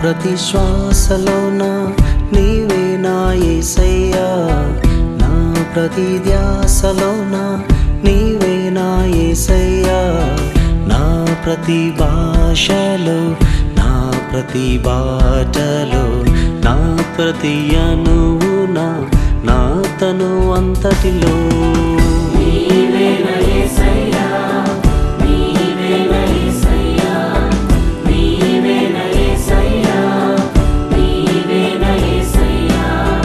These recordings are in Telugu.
ప్రతి శ్వాసలోన నీవే నా యేసయ్యా, నా ప్రతి ధ్యాసలోన నీవే నా యేసయ్యా, నా ప్రతి భాషలో నా ప్రతి బాటలో నా ప్రతి అణువున నా తను అంతటిలో నీవే నా యేసయ్యా, నీవే నా యేసయ్యా, నీవే నా యేసయ్యా, నీవే నా యేసయ్యా.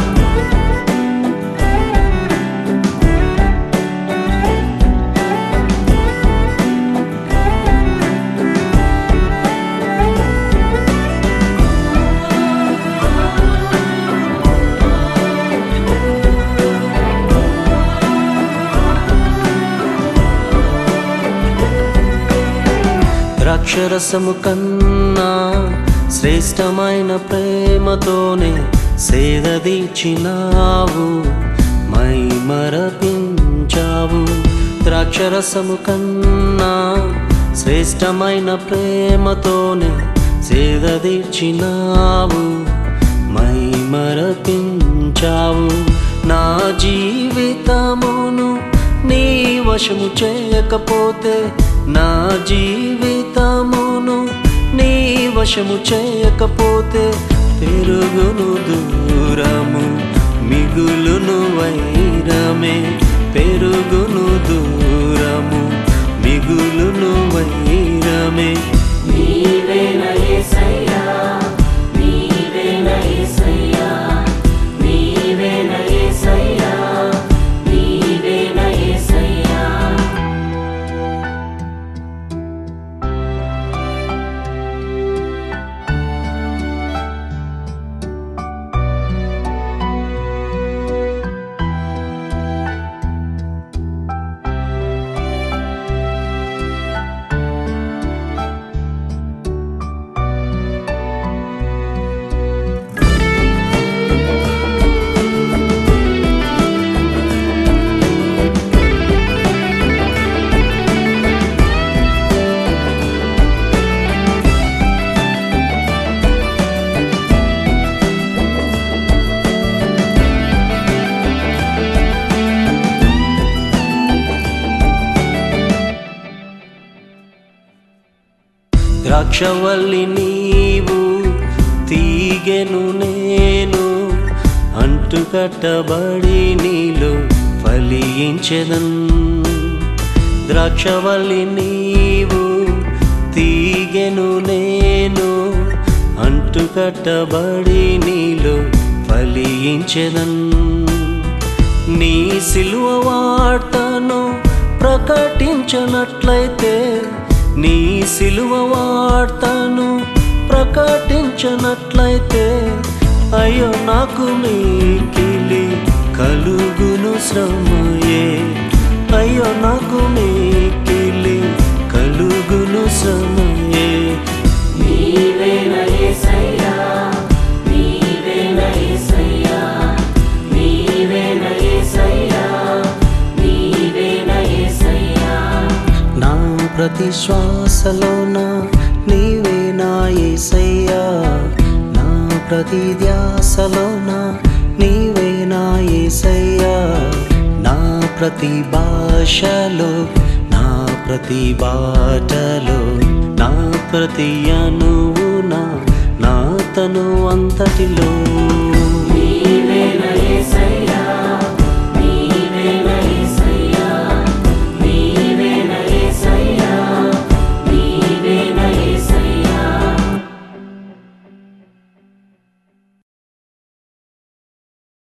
ద్రాక్షరసము కన్నా శ్రేష్టమైన ప్రేమతోనే సేదదీర్చినావు, మై మరపించావు. ద్రాక్షరసము కన్నా శ్రేష్టమైన ప్రేమతోనే సేదదీర్చినావు, మై మరపించావు. నా జీవితమును నీ వశము చేయకపోతే, నా జీవితమును నీ వశము చేయకపోతే, పెరుగును దూరము మిగులును వైరమే, పెరుగును దూరము మిగులును వైరమే. నీవే నా యేసయ్యా, నీవే నా యేసయ్యా, నీవే నా యేసయ్యా, నీవే నా యేసయ్యా. ద్రాక్షవల్లి నీవు, తీగెను నేను, అంటుకట్టబడి నీలో ఫలించెదన్. ద్రాక్షవల్లి నీవు, తీగెను నేను, అంటుకట్టబడి నీలో ఫలించెదన్. నీ సిలువ వార్తను ప్రకటించనట్లయితే, నీ సిలువ వార్తను ప్రకటించనట్లయితే, అయ్యో నాకు మిక్కిలి కలుగును శ్రమయే, అయ్యో నాకు మిక్కిలి కలుగును శ్రమయే. నీవే నా యేసయ్యా, నీవే నా యేసయ్యా, నీవే నా యేసయ్యా, నీవే నా యేసయ్యా. నా ప్రతి శ్వాసలోన నీవే నా యేసయ్యా, నా ప్రతి ధ్యాసలోన నీవే నా యేసయ్యా, నా ప్రతి భాషలో నా ప్రతి బాటలో నా ప్రతి అణువున నా తను అంతటిలో నీవే నా యేసయ్యా,